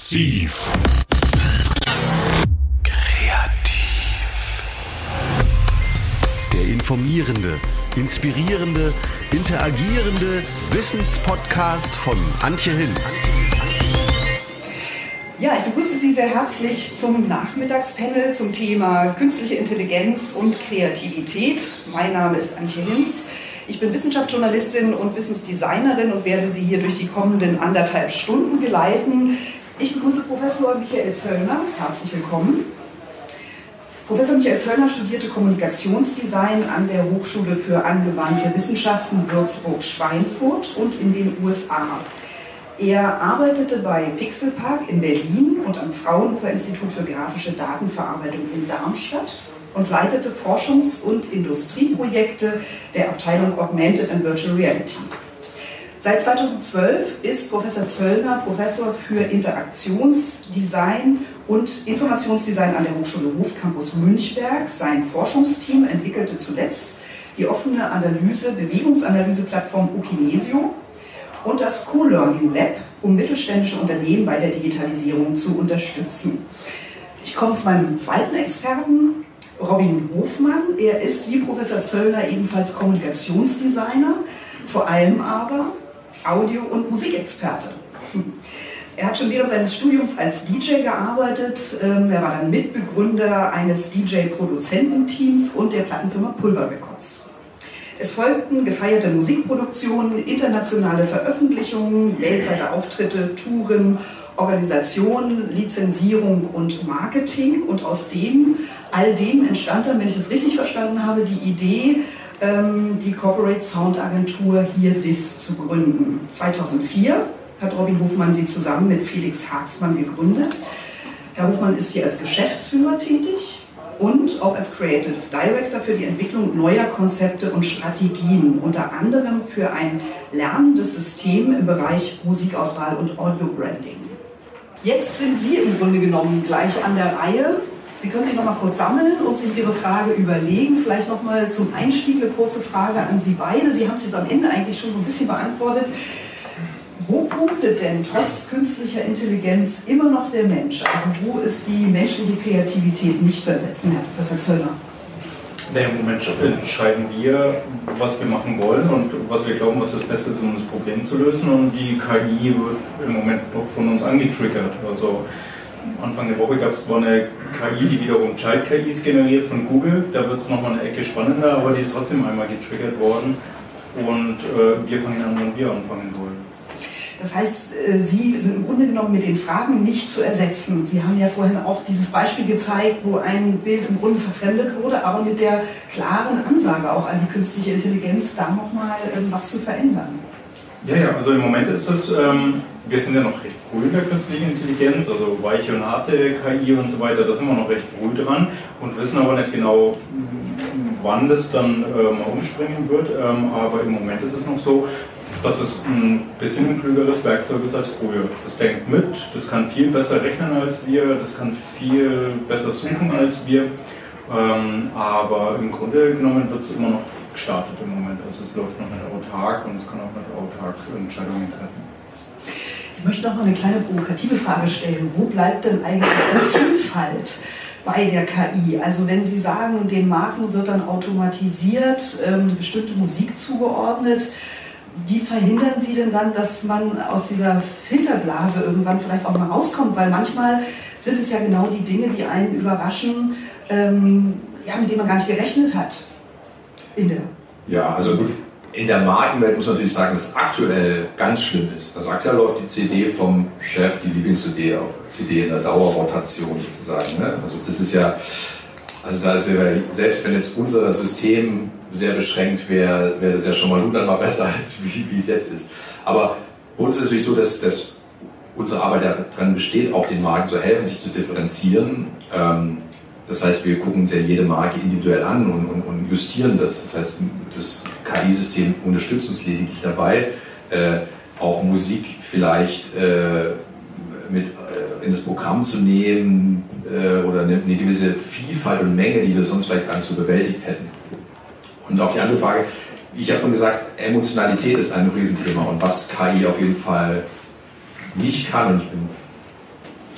Exklusiv. Kreativ. Der informierende, inspirierende, interagierende Wissenspodcast von Antje Hinz. Ja, ich begrüße Sie sehr herzlich zum Nachmittagspanel zum Thema künstliche Intelligenz und Kreativität. Mein Name ist Antje Hinz. Ich bin Wissenschaftsjournalistin und Wissensdesignerin und werde Sie hier durch die kommenden 1,5 Stunden geleiten. Ich begrüße Professor Michael Zöllner. Herzlich willkommen. Professor Michael Zöllner studierte Kommunikationsdesign an der Hochschule für angewandte Wissenschaften Würzburg-Schweinfurt und in den USA. Er arbeitete bei Pixelpark in Berlin und am Fraunhofer Institut für grafische Datenverarbeitung in Darmstadt und leitete Forschungs- und Industrieprojekte der Abteilung Augmented and Virtual Reality. Seit 2012 ist Professor Zöllner Professor für Interaktionsdesign und Informationsdesign an der Hochschule Hofcampus Münchberg. Sein Forschungsteam entwickelte zuletzt die offene Bewegungsanalyse-Plattform Ukinesio und das Co-Learning Lab, um mittelständische Unternehmen bei der Digitalisierung zu unterstützen. Ich komme zu meinem zweiten Experten, Robin Hofmann. Er ist wie Professor Zöllner ebenfalls Kommunikationsdesigner, vor allem aber Audio- und Musikexperte. Er hat schon während seines Studiums als DJ gearbeitet. Er war dann Mitbegründer eines DJ-Produzententeams und der Plattenfirma Pulver Records. Es folgten gefeierte Musikproduktionen, internationale Veröffentlichungen, weltweite Auftritte, Touren, Organisation, Lizenzierung und Marketing. Und aus all dem entstand dann, wenn ich es richtig verstanden habe, die Idee, die Corporate Sound Agentur HearDis zu gründen. 2004 hat Robin Hofmann sie zusammen mit Felix Haagsmann gegründet. Herr Hofmann ist hier als Geschäftsführer tätig und auch als Creative Director für die Entwicklung neuer Konzepte und Strategien, unter anderem für ein lernendes System im Bereich Musikauswahl und Audio Branding. Jetzt sind Sie im Grunde genommen gleich an der Reihe. Sie können sich noch mal kurz sammeln und sich Ihre Frage überlegen. Vielleicht noch mal zum Einstieg eine kurze Frage an Sie beide. Sie haben es jetzt am Ende eigentlich schon so ein bisschen beantwortet. Wo punktet denn trotz künstlicher Intelligenz immer noch der Mensch? Also wo ist die menschliche Kreativität nicht zu ersetzen, Herr Professor Zöllner? Im Moment entscheiden wir, was wir machen wollen und was wir glauben, was das Beste ist, um das Problem zu lösen. Und die KI wird im Moment noch von uns angetriggert. Also Anfang der Woche gab es zwar eine KI, die wiederum Child-KIs generiert von Google. Da wird es nochmal eine Ecke spannender, aber die ist trotzdem einmal getriggert worden. Und wir fangen an, wann wir anfangen wollen. Das heißt, Sie sind im Grunde genommen mit den Fragen nicht zu ersetzen. Sie haben ja vorhin auch dieses Beispiel gezeigt, wo ein Bild im Grunde verfremdet wurde, aber mit der klaren Ansage auch an die künstliche Intelligenz, da nochmal was zu verändern. Ja, also im Moment ist es, wir sind ja noch recht früh in der künstlichen Intelligenz, also weiche und harte KI und so weiter, da sind wir noch recht früh dran und wissen aber nicht genau, wann das dann umspringen wird. Aber im Moment ist es noch so, dass es ein bisschen ein klügeres Werkzeug ist als früher. Das denkt mit, das kann viel besser rechnen als wir, das kann viel besser suchen als wir, aber im Grunde genommen wird es immer noch gestartet im Moment. Also es läuft noch nicht autark und es kann auch nicht autark Entscheidungen treffen. Ich möchte noch mal eine kleine provokative Frage stellen. Wo bleibt denn eigentlich die Vielfalt bei der KI? Also wenn Sie sagen, den Marken wird dann automatisiert, eine bestimmte Musik zugeordnet, wie verhindern Sie denn dann, dass man aus dieser Filterblase irgendwann vielleicht auch mal rauskommt? Weil manchmal sind es ja genau die Dinge, die einen überraschen, mit denen man gar nicht gerechnet hat. Ja, also gut, in der Markenwelt muss man natürlich sagen, dass es aktuell ganz schlimm ist. Also aktuell läuft die CD vom Chef, die Lieblings-CD auf CD in der Dauerrotation sozusagen. Ne? Also das ist ja, also da ist ja, selbst wenn jetzt unser System sehr beschränkt wäre, wäre das ja schon mal 100-mal besser, als wie es jetzt ist. Aber bei uns ist es natürlich so, dass unsere Arbeit daran besteht, auch den Marken zu helfen, sich zu differenzieren. Das heißt, wir gucken uns ja jede Marke individuell an und justieren das. Das heißt, das KI-System unterstützt uns lediglich dabei, auch Musik vielleicht mit in das Programm zu nehmen oder eine gewisse Vielfalt und Menge, die wir sonst vielleicht gar nicht so bewältigt hätten. Und auf die andere Frage, ich habe schon gesagt, Emotionalität ist ein Riesenthema und was KI auf jeden Fall nicht kann, und ich bin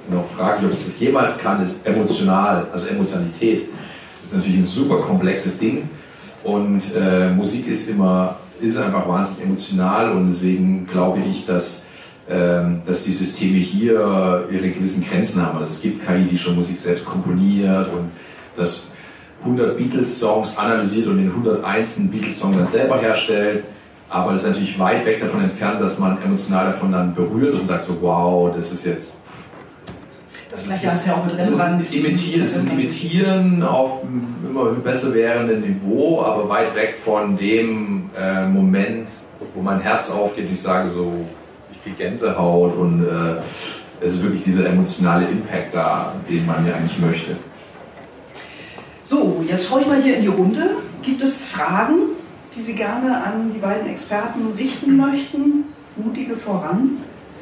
noch fraglich, ob es das jemals kann, ist emotional, also Emotionalität. Das ist natürlich ein super komplexes Ding und Musik ist einfach wahnsinnig emotional und deswegen glaube ich, dass die Systeme hier ihre gewissen Grenzen haben. Also es gibt KI, die schon Musik selbst komponiert und das 100 Beatles-Songs analysiert und den 101. Beatles-Song dann selber herstellt. Aber das ist natürlich weit weg davon entfernt, dass man emotional davon dann berührt ist und sagt so, wow, das ist jetzt... Das Gleiche hat es ja auch mit Rembrandt. Das ist ein Imitieren auf einem immer besser werdenden Niveau, aber weit weg von dem Moment, wo mein Herz aufgeht und ich sage so, ich kriege Gänsehaut und es ist wirklich dieser emotionale Impact da, den man ja eigentlich möchte. So, jetzt schaue ich mal hier in die Runde. Gibt es Fragen, die Sie gerne an die beiden Experten richten möchten? Mutige voran.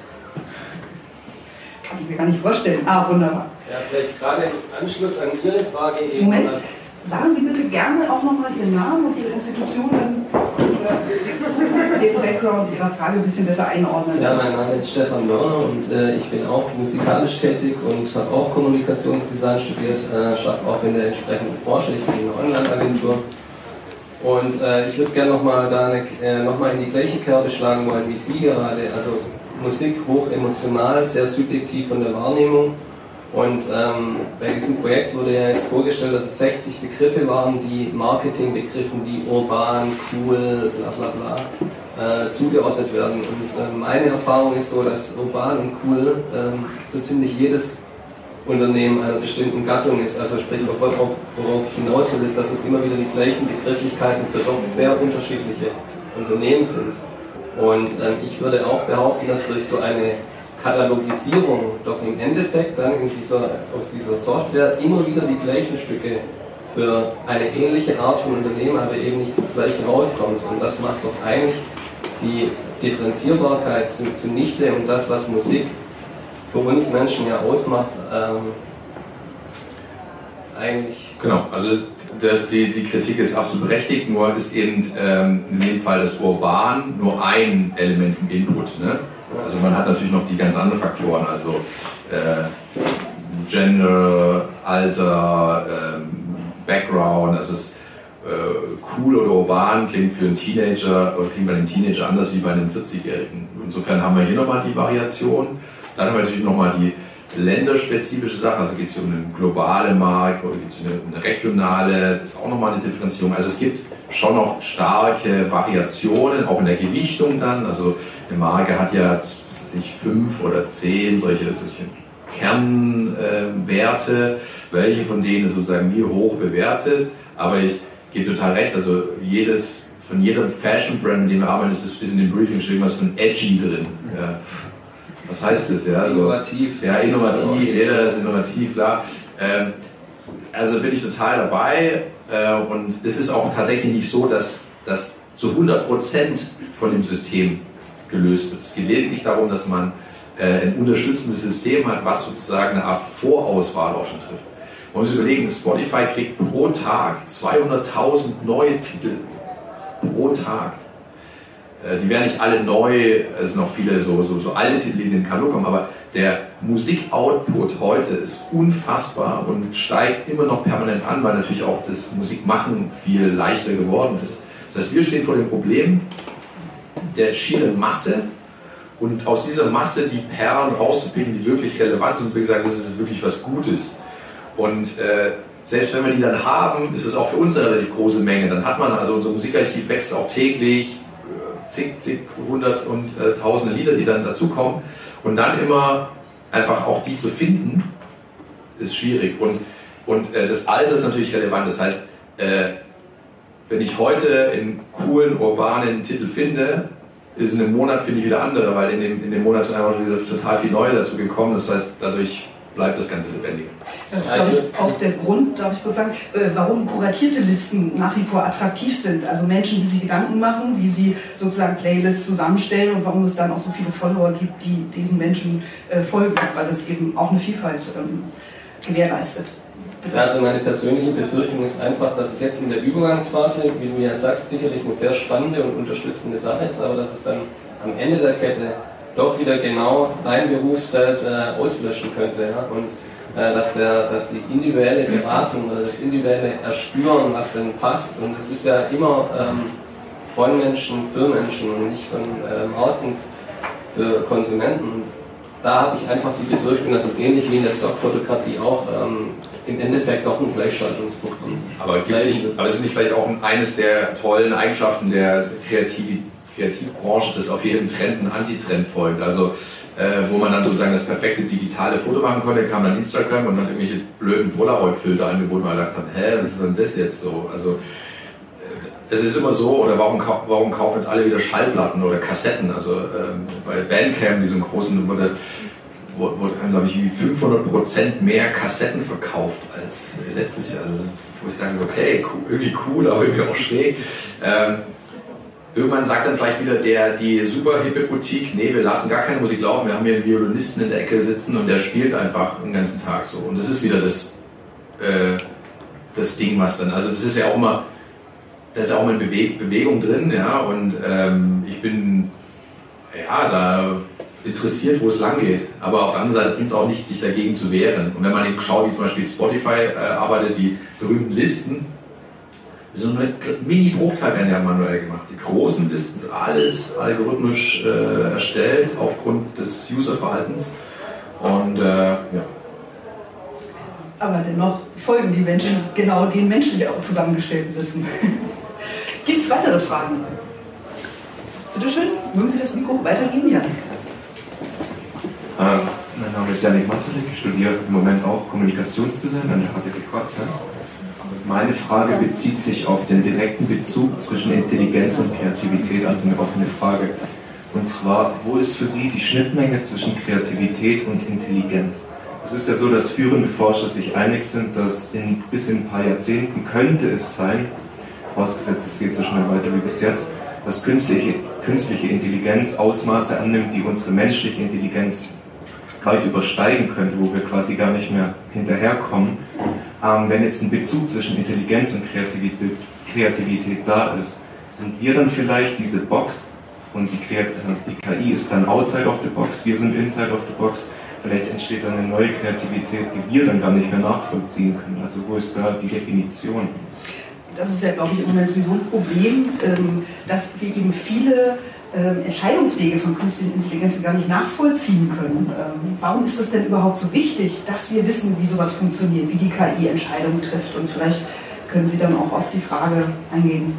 Kann ich mir gar nicht vorstellen. Wunderbar. Ja, vielleicht gerade im Anschluss an Ihre Frage eben. Moment, sagen Sie bitte gerne auch nochmal Ihren Namen und Ihre Institution oder den Background Ihrer Frage ein bisschen besser einordnen. Ja, mein Name ist Stefan Mörner und ich bin auch musikalisch tätig und habe auch Kommunikationsdesign studiert, schaffe auch in der entsprechenden Branche. Ich bin eine Online-Agentur. Und ich würde gerne nochmal in die gleiche Kerbe schlagen wollen wie Sie gerade. Also Musik hoch emotional, sehr subjektiv von der Wahrnehmung. Und bei diesem Projekt wurde ja jetzt vorgestellt, dass es 60 Begriffe waren, die Marketingbegriffen wie urban, cool, bla bla bla zugeordnet werden. Und meine Erfahrung ist so, dass urban und cool so ziemlich jedes Unternehmen einer bestimmten Gattung ist. Also sprich, worauf ich hinaus will, ist, dass es immer wieder die gleichen Begrifflichkeiten für doch sehr unterschiedliche Unternehmen sind. Und ich würde auch behaupten, dass durch so eine Katalogisierung doch im Endeffekt dann aus dieser Software immer wieder die gleichen Stücke für eine ähnliche Art von Unternehmen, aber eben nicht das gleiche rauskommt. Und das macht doch eigentlich die Differenzierbarkeit zunichte und das, was Musik für uns Menschen ja ausmacht, eigentlich... Genau, also die Kritik ist absolut berechtigt, nur ist eben in dem Fall das Urban nur ein Element vom Input. Ne? Also man hat natürlich noch die ganz anderen Faktoren, also Gender, Alter, Background, das ist cool oder urban, klingt für einen Teenager oder klingt bei einem Teenager anders wie bei einem 40-Jährigen. Insofern haben wir hier nochmal die Variation. Dann haben wir natürlich nochmal die länderspezifische Sache, also geht es hier um einen globalen Markt oder gibt es eine regionale, das ist auch nochmal eine Differenzierung. Also es gibt schon noch starke Variationen, auch in der Gewichtung dann. Also eine Marke hat ja 5 oder 10 solche Kernwerte, welche von denen ist sozusagen wie hoch bewertet. Aber ich gebe total recht, also von jedem Fashion-Brand, mit dem wir arbeiten, ist in dem Briefing schon irgendwas von edgy drin. Ja. Was heißt das? Ja, innovativ. Ja, innovativ, jeder ist innovativ, klar. Also bin ich total dabei und es ist auch tatsächlich nicht so, dass das zu 100% von dem System gelöst wird. Es geht lediglich darum, dass man ein unterstützendes System hat, was sozusagen eine Art Vorauswahl auch schon trifft. Man muss überlegen, Spotify kriegt pro Tag 200.000 neue Titel pro Tag. Die werden nicht alle neu, es sind noch viele so alte Titel, die in den Katalog kommen, aber der Musikoutput heute ist unfassbar und steigt immer noch permanent an, weil natürlich auch das Musikmachen viel leichter geworden ist. Das heißt, wir stehen vor dem Problem der schieren Masse und aus dieser Masse die Perlen rauszupicken, die wirklich relevant sind und wirklich sagen, das ist wirklich was Gutes. Und selbst wenn wir die dann haben, ist es auch für uns eine relativ große Menge. Dann hat man, also unser Musikarchiv wächst auch täglich, zig, hundert und tausende Lieder, die dann dazukommen. Und dann immer einfach auch die zu finden, ist schwierig. Und das Alter ist natürlich relevant. Das heißt, wenn ich heute einen coolen, urbanen Titel finde, ist in einem Monat finde ich wieder andere, weil in dem Monat sind einfach wieder total viel Neue dazu gekommen. Das heißt, dadurch bleibt das Ganze lebendig. Das ist, glaube ich, auch der Grund, darf ich kurz sagen, warum kuratierte Listen nach wie vor attraktiv sind. Also Menschen, die sich Gedanken machen, wie sie sozusagen Playlists zusammenstellen und warum es dann auch so viele Follower gibt, die diesen Menschen folgen, weil es eben auch eine Vielfalt gewährleistet. Bitte. Also meine persönliche Befürchtung ist einfach, dass es jetzt in der Übergangsphase, wie du ja sagst, sicherlich eine sehr spannende und unterstützende Sache ist, aber dass es dann am Ende der Kette doch wieder genau dein Berufsfeld auslöschen könnte. Ja? Und dass die individuelle Beratung oder das individuelle Erspüren, was denn passt, und das ist ja immer von Menschen für Menschen und nicht von Marken für Konsumenten. Und da habe ich einfach die Befürchtung, dass es ähnlich wie in der Stockfotografie auch im Endeffekt doch ein Gleichschaltungsprogramm ist. Aber ist es nicht vielleicht auch eines der tollen Eigenschaften der Kreativbranche, dass auf jedem Trend ein Antitrend folgt? Also wo man dann sozusagen das perfekte digitale Foto machen konnte, kam dann Instagram und hat irgendwelche blöden Polaroid-Filter angeboten, weil man gedacht hat, was ist denn das jetzt so? Also es ist immer so, oder warum kaufen jetzt alle wieder Schallplatten oder Kassetten? Also bei Bandcamp, diesem großen, wurde glaube ich, 500% mehr Kassetten verkauft als letztes Jahr. Also, wo ich dachte, okay, cool, irgendwie cool, aber irgendwie auch schräg. Irgendwann sagt dann vielleicht wieder die super hippe Boutique, nee, wir lassen gar keine Musik laufen, wir haben hier einen Violinisten in der Ecke sitzen und der spielt einfach den ganzen Tag so. Und das ist wieder das Ding, was dann, also das ist ja auch immer, da ist ja auch mal eine Bewegung drin, ja, und ich bin da interessiert, wo es lang geht. Aber auf der anderen Seite bringt es auch nichts, sich dagegen zu wehren. Und wenn man eben schaut, wie zum Beispiel Spotify arbeitet, die berühmten Listen, so ein Mini-Bruchteil werden ja manuell gemacht. Die großen Listen sind alles algorithmisch erstellt aufgrund des Userverhaltens. Und Aber dennoch folgen die Menschen genau den menschlich auch zusammengestellten Listen. Gibt es weitere Fragen? Bitte schön, mögen Sie das Mikro weitergeben? Ja. Mein Name ist Janik Masaryk, ich studiere im Moment auch Kommunikationsdesign an der HTW Konstanz. Meine Frage bezieht sich auf den direkten Bezug zwischen Intelligenz und Kreativität, also eine offene Frage. Und zwar, wo ist für Sie die Schnittmenge zwischen Kreativität und Intelligenz? Es ist ja so, dass führende Forscher sich einig sind, dass bis in ein paar Jahrzehnten könnte es sein, vorausgesetzt es geht so schnell weiter wie bis jetzt, dass künstliche Intelligenz Ausmaße annimmt, die unsere menschliche Intelligenz weit übersteigen könnte, wo wir quasi gar nicht mehr hinterherkommen. Wenn jetzt ein Bezug zwischen Intelligenz und Kreativität da ist, sind wir dann vielleicht diese Box und die KI ist dann outside of the box, wir sind inside of the box. Vielleicht entsteht dann eine neue Kreativität, die wir dann gar nicht mehr nachvollziehen können. Also wo ist da die Definition? Das ist ja, glaube ich, im Moment sowieso ein Problem, dass wir eben viele Entscheidungswege von künstlichen Intelligenzen gar nicht nachvollziehen können. Warum ist es denn überhaupt so wichtig, dass wir wissen, wie sowas funktioniert, wie die KI Entscheidungen trifft? Und vielleicht können Sie dann auch auf die Frage eingehen.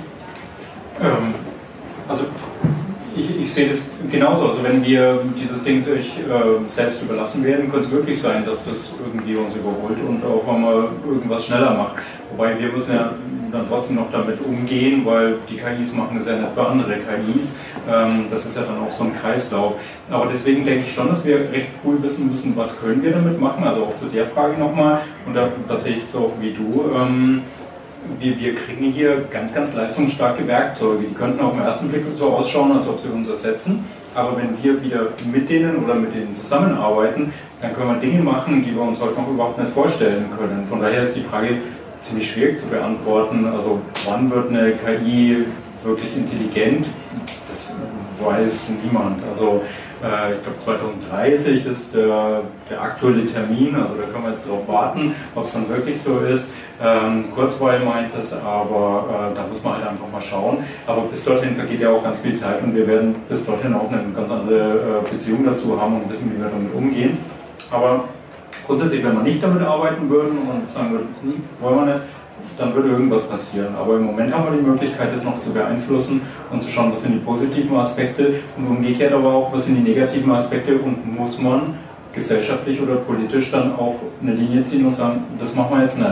Also ich sehe das genauso. Also wenn wir dieses Ding sich selbst überlassen werden, könnte es wirklich sein, dass das irgendwie uns überholt und auf einmal irgendwas schneller macht. Wobei wir müssen ja dann trotzdem noch damit umgehen, weil die KIs machen das ja nicht für andere KIs. Das ist ja dann auch so ein Kreislauf. Aber deswegen denke ich schon, dass wir recht früh wissen müssen, was können wir damit machen. Also auch zu der Frage nochmal. Und da sehe ich es auch wie du. Wir kriegen hier ganz, ganz leistungsstarke Werkzeuge. Die könnten auf den ersten Blick so ausschauen, als ob sie uns ersetzen. Aber wenn wir wieder mit denen oder mit denen zusammenarbeiten, dann können wir Dinge machen, die wir uns heute noch überhaupt nicht vorstellen können. Von daher ist die Frage ziemlich schwierig zu beantworten. Also wann wird eine KI wirklich intelligent? Das weiß niemand. Also ich glaube 2030 ist der aktuelle Termin, also da können wir jetzt drauf warten, ob es dann wirklich so ist. Kurzweil meint es, aber da muss man halt einfach mal schauen. Aber bis dorthin vergeht ja auch ganz viel Zeit und wir werden bis dorthin auch eine ganz andere Beziehung dazu haben und wissen, wie wir damit umgehen. Aber grundsätzlich, wenn wir nicht damit arbeiten würden und man sagen würde, wollen wir nicht, dann würde irgendwas passieren. Aber im Moment haben wir die Möglichkeit, das noch zu beeinflussen und zu schauen, was sind die positiven Aspekte und umgekehrt aber auch, was sind die negativen Aspekte und muss man gesellschaftlich oder politisch dann auch eine Linie ziehen und sagen, das machen wir jetzt nicht.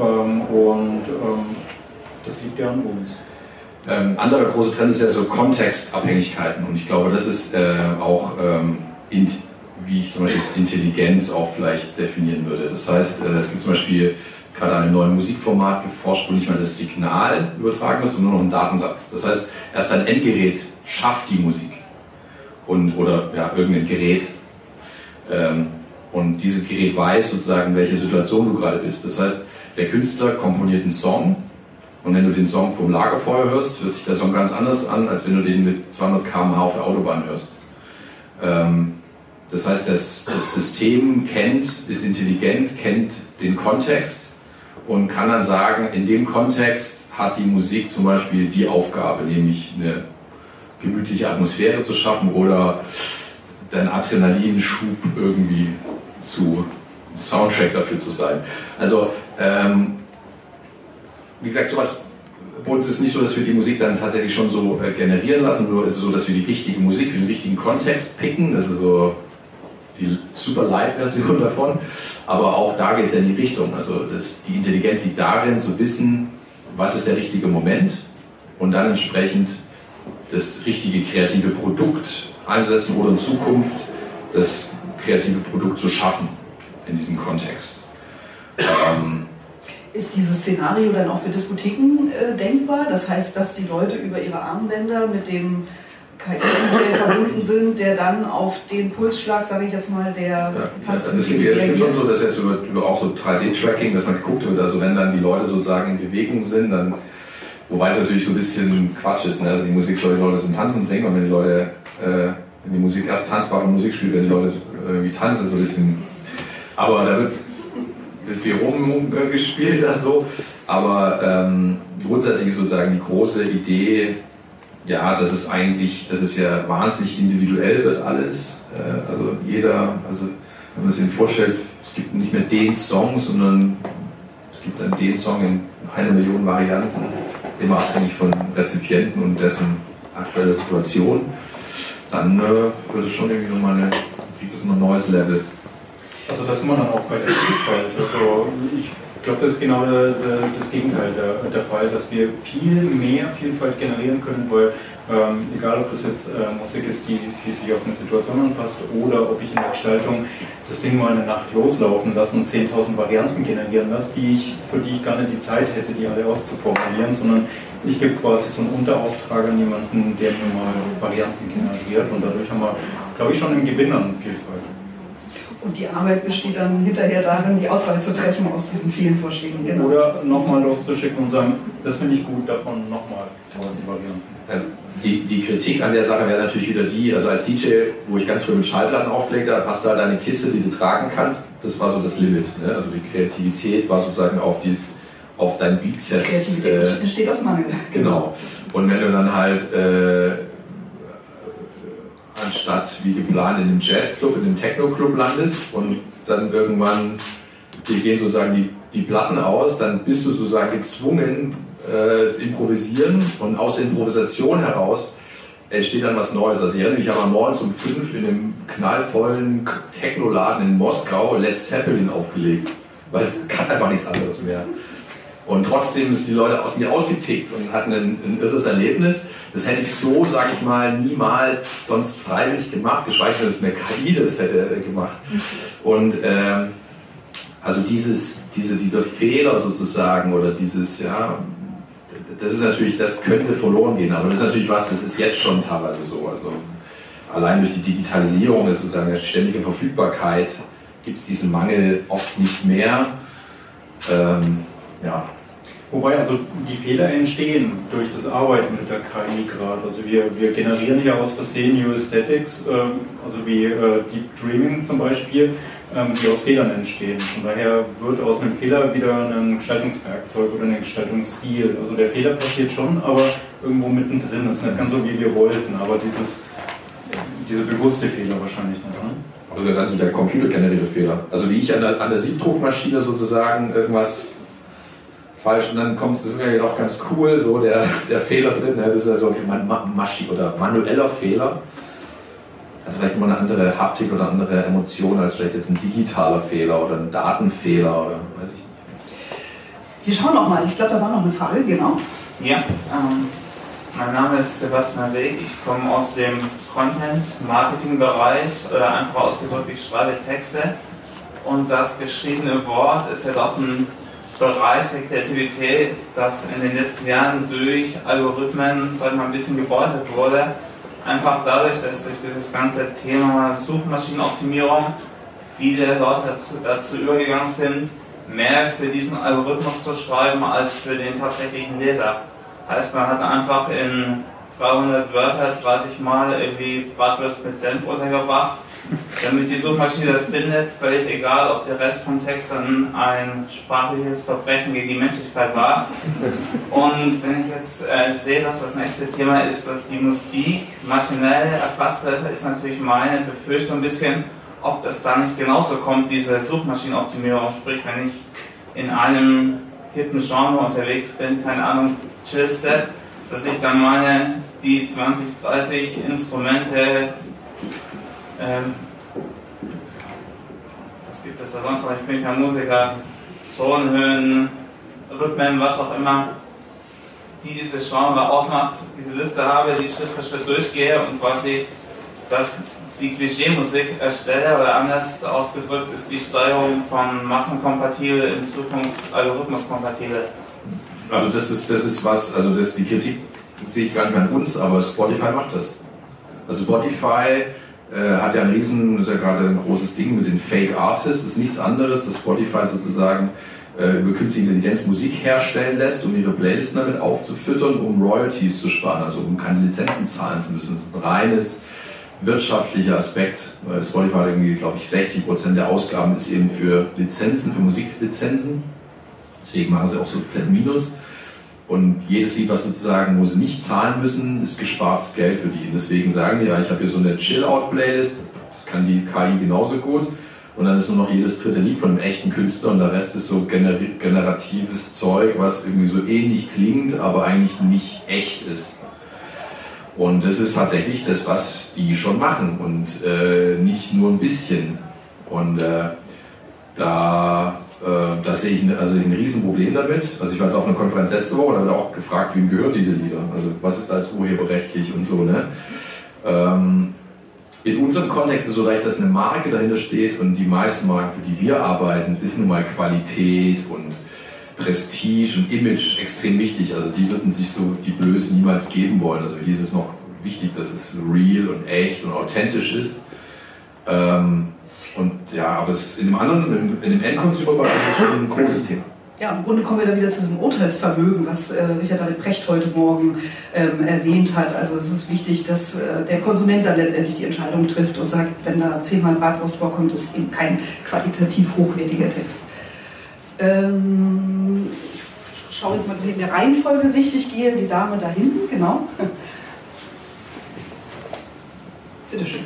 Das liegt ja an uns. Anderer großer Trend ist ja so Kontextabhängigkeiten und ich glaube, das ist auch, wie ich zum Beispiel jetzt Intelligenz auch vielleicht definieren würde. Das heißt, es gibt zum Beispiel gerade an einem neuen Musikformat geforscht, wo nicht mehr das Signal übertragen wird, sondern nur noch ein Datensatz. Das heißt, erst ein Endgerät schafft die Musik oder irgendein Gerät und dieses Gerät weiß sozusagen, in welcher Situation du gerade bist. Das heißt, der Künstler komponiert einen Song und wenn du den Song vom Lagerfeuer hörst, hört sich der Song ganz anders an, als wenn du den mit 200 km/h auf der Autobahn hörst. Das heißt, das System ist intelligent, kennt den Kontext und kann dann sagen, in dem Kontext hat die Musik zum Beispiel die Aufgabe, nämlich eine gemütliche Atmosphäre zu schaffen oder dein Adrenalinschub irgendwie Soundtrack dafür zu sein. Also, wie gesagt, sowas, bei uns ist es nicht so, dass wir die Musik dann tatsächlich schon so generieren lassen, nur ist es so, dass wir die richtige Musik für den richtigen Kontext picken, das ist so die super Light-Version davon, aber auch da geht es ja in die Richtung, also die Intelligenz liegt darin, zu wissen, was ist der richtige Moment und dann entsprechend das richtige kreative Produkt einsetzen oder in Zukunft das kreative Produkt zu schaffen in diesem Kontext. Ist dieses Szenario dann auch für Diskotheken denkbar? Das heißt, dass die Leute über ihre Armbänder mit dem KI-DJ verbunden sind, der dann auf den Pulsschlag, sage ich jetzt mal, der Tanzmusik reagiert? Es gibt schon so, dass jetzt über auch so 3D-Tracking, dass man geguckt wird, also wenn dann die Leute sozusagen in Bewegung sind, dann, wobei es natürlich so ein bisschen Quatsch ist, ne? Also die Musik soll die Leute zum Tanzen bringen und wenn die Leute, wenn die Musik erst tanzbare Musik spielt, wenn die Leute irgendwie tanzen, so ein bisschen, aber da wird viel rumgespielt, so. Aber grundsätzlich ist sozusagen die große Idee, ja, dass es ja wahnsinnig individuell wird alles. Also wenn man sich vorstellt, es gibt nicht mehr den Song, sondern es gibt dann den Song in 1 Million Varianten, immer abhängig von Rezipienten und dessen aktueller Situation, dann wird es schon irgendwie kriegt es noch ein neues Level. Also das sind wir dann auch bei der Vielfalt. Also ich glaube, das ist genau das Gegenteil der Fall, dass wir viel mehr Vielfalt generieren können, weil egal ob das jetzt Musik ist, die sich auf eine Situation anpasst oder ob ich in der Gestaltung das Ding mal eine Nacht loslaufen lasse und 10.000 Varianten generieren lasse, für die ich gar nicht die Zeit hätte, die alle auszuformulieren, sondern ich gebe quasi so einen Unterauftrag an jemanden, der mir mal Varianten generiert und dadurch haben wir, glaube ich, schon einen Gewinn an Vielfalt. Und die Arbeit besteht dann hinterher darin, die Auswahl zu treffen aus diesen vielen Vorschlägen. Genau. Oder nochmal loszuschicken und sagen, das finde ich gut, davon nochmal 1000 Varianten. Die Kritik an der Sache wäre natürlich wieder die, also als DJ, wo ich ganz früh mit Schallplatten aufgelegt habe, hast du halt eine Kiste, die du tragen kannst. Das war so das Limit. Ne? Also die Kreativität war sozusagen auf dein Beatset. Kreativität entsteht aus Mangel. Genau. Und wenn du dann halt anstatt wie geplant in einem Jazzclub, in einem Techno-Club landest und dann irgendwann, dir gehen sozusagen die Platten aus, dann bist du sozusagen gezwungen zu improvisieren und aus der Improvisation heraus entsteht dann was Neues. Also ich erinnere mich aber morgens um 5 in einem knallvollen Techno-Laden in Moskau Led Zeppelin aufgelegt, weil es kann einfach nichts anderes mehr. Und trotzdem sind die Leute aus mir ausgetickt und hatten ein irres Erlebnis. Das hätte ich so, sag ich mal, niemals sonst freiwillig gemacht, geschweige denn, dass eine KI das hätte gemacht. Und also dieser Fehler sozusagen oder dieses, ja, das ist natürlich, das könnte verloren gehen, aber das ist natürlich was, das ist jetzt schon teilweise so. Also allein durch die Digitalisierung ist sozusagen eine ständige Verfügbarkeit, gibt es diesen Mangel oft nicht mehr. Ja. Wobei also die Fehler entstehen durch das Arbeiten mit der KI gerade. Also wir generieren ja aus Versehen New Aesthetics, also wie Deep Dreaming zum Beispiel, die aus Fehlern entstehen. Von daher wird aus einem Fehler wieder ein Gestaltungswerkzeug oder ein Gestaltungsstil. Also der Fehler passiert schon, aber irgendwo mittendrin. Das ist nicht ganz so, wie wir wollten, aber diese bewusste Fehler wahrscheinlich noch. Ne? Also dann so der computergenerierte Fehler. Also wie ich an der Siebdruckmaschine sozusagen irgendwas falsch und dann kommt es ja auch ganz cool, so der Fehler drin, ne? Das ist ja so ein oder manueller Fehler. Hat vielleicht immer eine andere Haptik oder andere Emotion als vielleicht jetzt ein digitaler Fehler oder ein Datenfehler oder weiß ich nicht. Wir schauen noch mal, ich glaube, da war noch eine Frage, genau. Ja, mein Name ist Sebastian Weg, ich komme aus dem Content-Marketing-Bereich oder einfach ausgedrückt, ich schreibe Texte und das geschriebene Wort ist ja doch ein Bereich der Kreativität, das in den letzten Jahren durch Algorithmen, sag ich mal, ein bisschen gebeutelt wurde. Einfach dadurch, dass durch dieses ganze Thema Suchmaschinenoptimierung viele Leute dazu übergegangen sind, mehr für diesen Algorithmus zu schreiben als für den tatsächlichen Leser. Heißt, man hat einfach in 200 Wörter 30 Mal irgendwie Bratwurst mit Senf untergebracht, damit die Suchmaschine das findet, völlig egal, ob der Rest vom Text dann ein sprachliches Verbrechen gegen die Menschlichkeit war. Und wenn ich jetzt sehe, dass das nächste Thema ist, dass die Musik maschinell erfasst wird, ist natürlich meine Befürchtung ein bisschen, ob das da nicht genauso kommt, diese Suchmaschinenoptimierung, sprich, wenn ich in einem hippen Genre unterwegs bin, keine Ahnung, Chill-Step, dass ich dann meine, die 20, 30 Instrumente, was gibt es da sonst noch, ich bin kein Musiker, Tonhöhen, Rhythmen, was auch immer, die dieses Genre ausmacht, diese Liste habe, die Schritt für Schritt durchgehe und quasi das die Klischee-Musik erstelle, oder anders ausgedrückt ist die Steuerung von massenkompatibel in Zukunft algorithmuskompatibel. Also das ist was, also die Kritik sehe ich gar nicht mehr an uns, aber Spotify macht das. Also Spotify hat ja das ist ja gerade ein großes Ding mit den Fake Artists, das ist nichts anderes, dass Spotify sozusagen über künstliche Intelligenz Musik herstellen lässt, um ihre Playlisten damit aufzufüttern, um Royalties zu sparen, also um keine Lizenzen zahlen zu müssen. Das ist ein reines wirtschaftlicher Aspekt. Spotify hat irgendwie, glaube ich, 60% der Ausgaben ist eben für Lizenzen, für Musiklizenzen. Deswegen machen sie auch so fett Minus. Und jedes Lied, was sozusagen, wo sie nicht zahlen müssen, ist gespartes Geld für die. Und deswegen sagen die, ja, ich habe hier so eine Chill-Out-Playlist, das kann die KI genauso gut. Und dann ist nur noch jedes dritte Lied von einem echten Künstler und der Rest ist so generatives Zeug, was irgendwie so ähnlich klingt, aber eigentlich nicht echt ist. Und das ist tatsächlich das, was die schon machen und nicht nur ein bisschen. Und da sehe ich ein Riesenproblem damit. Also ich war jetzt auf einer Konferenz letzte Woche und da wird auch gefragt, wem gehören diese Lieder? Also was ist da als urheberrechtlich und so, ne? In unserem Kontext ist es so leicht, dass eine Marke dahinter steht und die meisten Marken, für die wir arbeiten, ist nun mal Qualität und Prestige und Image extrem wichtig. Also die würden sich so die Blöße niemals geben wollen. Also hier ist es noch wichtig, dass es real und echt und authentisch ist. Und ja, aber in dem Endconsumer-Bereich ist es schon ein großes Thema. Ja, im Grunde kommen wir da wieder zu diesem Urteilsvermögen, was Richard David Precht heute Morgen erwähnt hat. Also es ist wichtig, dass der Konsument dann letztendlich die Entscheidung trifft und sagt, wenn da 10-mal Bratwurst vorkommt, ist eben kein qualitativ hochwertiger Text. Ich schaue jetzt mal, dass ich in der Reihenfolge richtig gehe. Die Dame da hinten, genau. Bitte schön.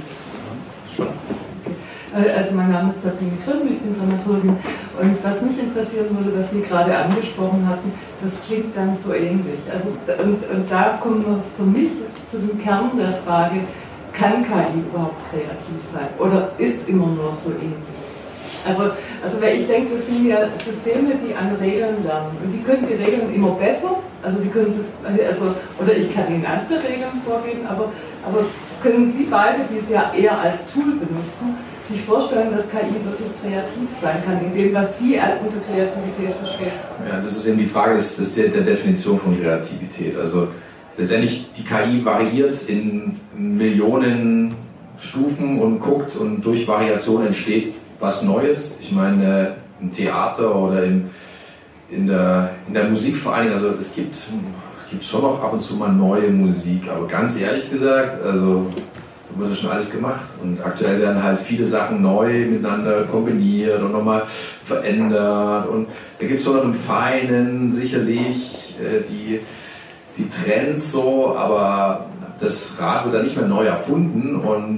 Also mein Name ist Sabine Grimm, ich bin Dramaturgin und was mich interessieren würde, was Sie gerade angesprochen hatten, das klingt dann so ähnlich. Also, und da kommen wir für mich zu dem Kern der Frage, kann KI überhaupt kreativ sein oder ist immer nur so ähnlich? Also weil ich denke, das sind ja Systeme, die an Regeln lernen und die können die Regeln immer besser, also die können sie, oder ich kann ihnen andere Regeln vorgeben, aber können Sie beide, die es ja eher als Tool benutzen, sich vorstellen, dass KI wirklich kreativ sein kann, in dem, was Sie unter Kreativität verstehen? Ja, das ist eben die Frage der Definition von Kreativität. Also letztendlich, die KI variiert in Millionen Stufen und guckt und durch Variation entsteht was Neues. Ich meine, im Theater oder in der Musik vor allen Dingen, also es gibt schon noch ab und zu mal neue Musik, aber ganz ehrlich gesagt, also da wurde schon alles gemacht und aktuell werden halt viele Sachen neu miteinander kombiniert und nochmal verändert und da gibt es noch im Feinen sicherlich die Trends so, aber das Rad wird dann nicht mehr neu erfunden und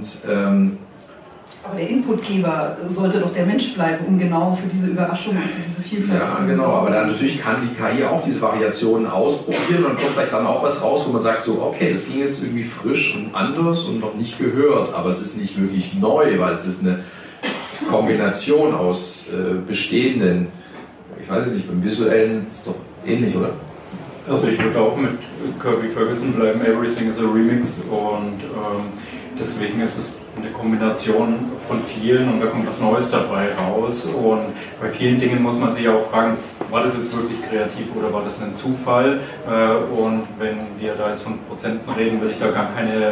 aber der Inputgeber sollte doch der Mensch bleiben, um genau für diese Überraschung und für diese Vielfalt zu sorgen. Ja, genau, aber dann natürlich kann die KI auch diese Variationen ausprobieren und kommt vielleicht dann auch was raus, wo man sagt so, okay, das klingt jetzt irgendwie frisch und anders und noch nicht gehört, aber es ist nicht wirklich neu, weil es ist eine Kombination aus bestehenden, ich weiß nicht, beim Visuellen ist doch ähnlich, oder? Also ich würde auch mit Kirby Ferguson bleiben, Everything is a Remix und deswegen ist es eine Kombination von vielen und da kommt was Neues dabei raus und bei vielen Dingen muss man sich auch fragen, war das jetzt wirklich kreativ oder war das ein Zufall und wenn wir da jetzt von Prozenten reden, will ich da gar keine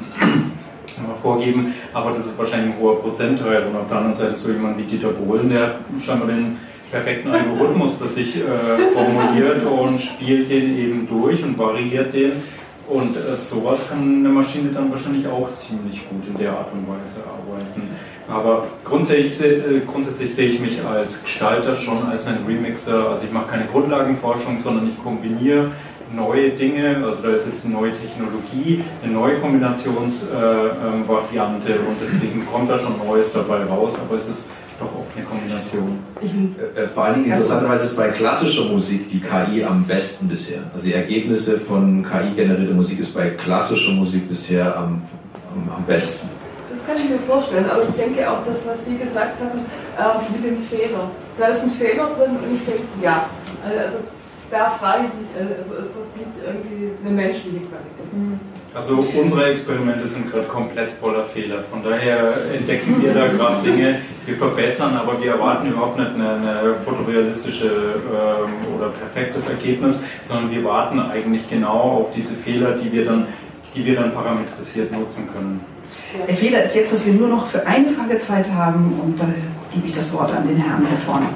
vorgeben, aber das ist wahrscheinlich ein hoher Prozentteil und auf der anderen Seite ist so jemand wie Dieter Bohlen, der scheinbar den perfekten Algorithmus für sich formuliert und spielt den eben durch und variiert den Und sowas kann eine Maschine dann wahrscheinlich auch ziemlich gut in der Art und Weise arbeiten. Aber grundsätzlich sehe ich mich als Gestalter schon als ein Remixer. Also ich mache keine Grundlagenforschung, sondern ich kombiniere neue Dinge. Also da ist jetzt eine neue Technologie, eine neue Kombinationsvariante und deswegen kommt da schon Neues dabei raus. Aber es ist doch oft eine Kombination. Vor allen Dingen interessanterweise ist bei klassischer Musik die KI am besten bisher. Also die Ergebnisse von KI-generierter Musik ist bei klassischer Musik bisher am besten. Das kann ich mir vorstellen, aber ich denke auch das, was Sie gesagt haben, mit dem Fehler. Da ist ein Fehler drin und ich denke, ja, also da frage ich mich, also ist das nicht irgendwie eine menschliche Qualität? Also unsere Experimente sind gerade komplett voller Fehler. Von daher entdecken wir da gerade Dinge, wir verbessern, aber wir erwarten überhaupt nicht eine fotorealistische oder perfektes Ergebnis, sondern wir warten eigentlich genau auf diese Fehler, die wir dann parametrisiert nutzen können. Der Fehler ist jetzt, dass wir nur noch für eine Frage Zeit haben und da gebe ich das Wort an den Herrn hier vorne.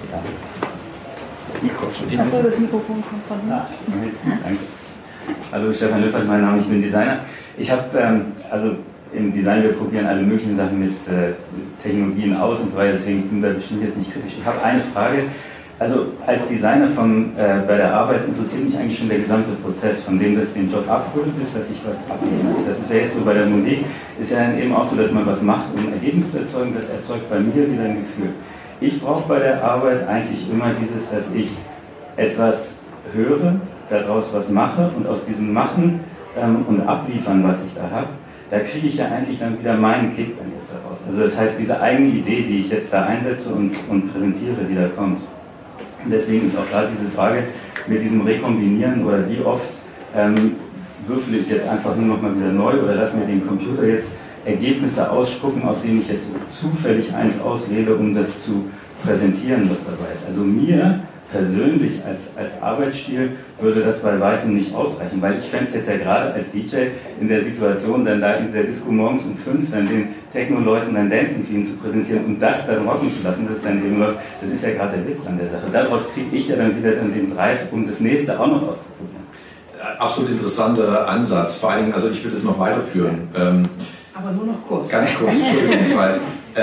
Achso, das Mikrofon kommt von mir. Danke. Hallo, Stefan Lüppert, mein Name, ich bin Designer. Ich habe, also im Design, wir probieren alle möglichen Sachen mit Technologien aus und so weiter, deswegen bin ich da bestimmt jetzt nicht kritisch. Ich habe eine Frage. Also als Designer bei der Arbeit interessiert mich eigentlich schon der gesamte Prozess, von dem das den Job abholt, bis dass ich was abliefere. Das wäre jetzt so bei der Musik, ist ja eben auch so, dass man was macht, um ein Ergebnis zu erzeugen, das erzeugt bei mir wieder ein Gefühl. Ich brauche bei der Arbeit eigentlich immer dieses, dass ich etwas höre, daraus was mache und aus diesem Machen und Abliefern, was ich da habe, da kriege ich ja eigentlich dann wieder meinen Kick dann jetzt daraus. Also das heißt, diese eigene Idee, die ich jetzt da einsetze und präsentiere, die da kommt. Und deswegen ist auch gerade diese Frage mit diesem Rekombinieren oder wie oft würfel ich jetzt einfach nur noch mal wieder neu oder lass mir den Computer jetzt Ergebnisse ausspucken, aus denen ich jetzt zufällig eins auswähle, um das zu präsentieren, was dabei ist. Also mir persönlich als Arbeitsstil würde das bei weitem nicht ausreichen, weil ich fände es jetzt ja gerade als DJ in der Situation, dann da in der Disco morgens um 5 dann den Techno-Leuten dann Dancing Queen zu präsentieren und das dann rocken zu lassen, dass es dann eben läuft, das ist ja gerade der Witz an der Sache. Daraus kriege ich ja dann wieder den Drive, um das nächste auch noch auszuprobieren. Absolut interessanter Ansatz, vor allem, also ich würde es noch weiterführen. Aber nur noch kurz. Ganz kurz, Entschuldigung, ich weiß.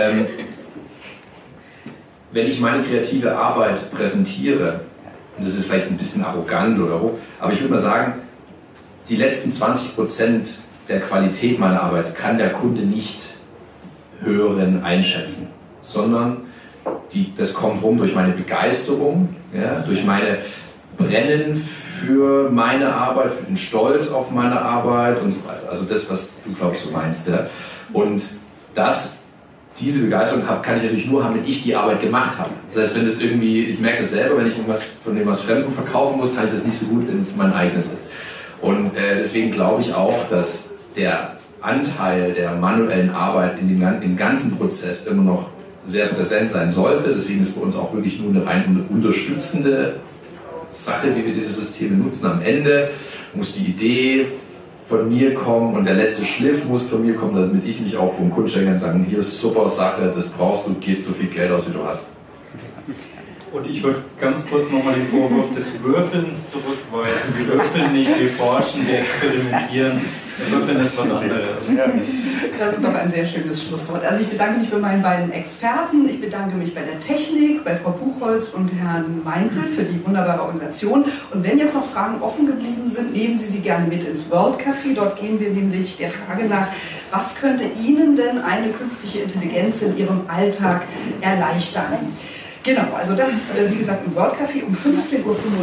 Wenn ich meine kreative Arbeit präsentiere, und das ist vielleicht ein bisschen arrogant oder hoch, aber ich würde mal sagen, die letzten 20% der Qualität meiner Arbeit kann der Kunde nicht hören, einschätzen, sondern das kommt rum durch meine Begeisterung, ja, durch meine Brennen für meine Arbeit, für den Stolz auf meine Arbeit und so weiter. Also das, was du, glaube ich, so meinst. Ja. Und diese Begeisterung kann ich natürlich nur haben, wenn ich die Arbeit gemacht habe. Das heißt, wenn das irgendwie, ich merke das selber, wenn ich irgendwas von dem was Fremdem verkaufen muss, kann ich das nicht so gut, wenn es mein eigenes ist. Und deswegen glaube ich auch, dass der Anteil der manuellen Arbeit im ganzen Prozess immer noch sehr präsent sein sollte. Deswegen ist bei uns auch wirklich nur eine rein unterstützende Sache, wie wir diese Systeme nutzen. Am Ende muss die Idee von mir kommen und der letzte Schliff muss von mir kommen, damit ich mich auch vom Kunden stellen kann und sagen, hier ist super Sache, das brauchst du, geht so viel Geld aus, wie du hast. Und ich würde ganz kurz nochmal den Vorwurf des Würfelns zurückweisen. Wir würfeln nicht, wir forschen, wir experimentieren. Würfeln ist was anderes. Das ist doch ein sehr schönes Schlusswort. Also ich bedanke mich bei meinen beiden Experten. Ich bedanke mich bei der Technik, bei Frau Buchholz und Herrn Meinkel für die wunderbare Organisation. Und wenn jetzt noch Fragen offen geblieben sind, nehmen Sie sie gerne mit ins World Café. Dort gehen wir nämlich der Frage nach, was könnte Ihnen denn eine künstliche Intelligenz in Ihrem Alltag erleichtern? Genau, also das, wie gesagt, im World Café um 15:45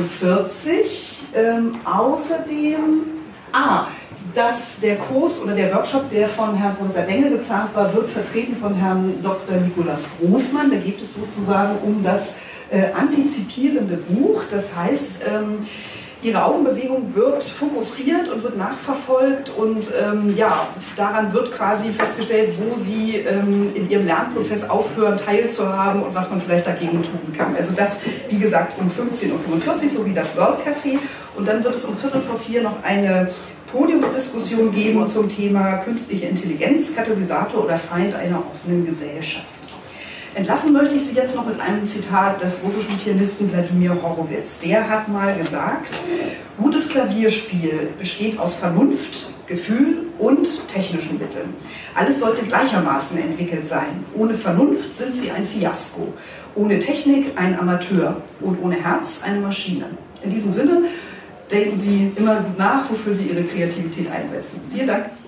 Uhr. Außerdem, der Kurs oder der Workshop, der von Herrn Professor Dengel geplant war, wird vertreten von Herrn Dr. Nikolaus Großmann. Da geht es sozusagen um das antizipierende Buch. Das heißt, Ihre Augenbewegung wird fokussiert und wird nachverfolgt und daran wird quasi festgestellt, wo Sie in Ihrem Lernprozess aufhören, teilzuhaben und was man vielleicht dagegen tun kann. Also das, wie gesagt, um 15:45 Uhr sowie das World Café und dann wird es um 3:45 noch eine Podiumsdiskussion geben zum Thema künstliche Intelligenz, Katalysator oder Feind einer offenen Gesellschaft. Entlassen möchte ich Sie jetzt noch mit einem Zitat des russischen Pianisten Wladimir Horowitz. Der hat mal gesagt, gutes Klavierspiel besteht aus Vernunft, Gefühl und technischen Mitteln. Alles sollte gleichermaßen entwickelt sein. Ohne Vernunft sind Sie ein Fiasko, ohne Technik ein Amateur und ohne Herz eine Maschine. In diesem Sinne denken Sie immer gut nach, wofür Sie Ihre Kreativität einsetzen. Vielen Dank.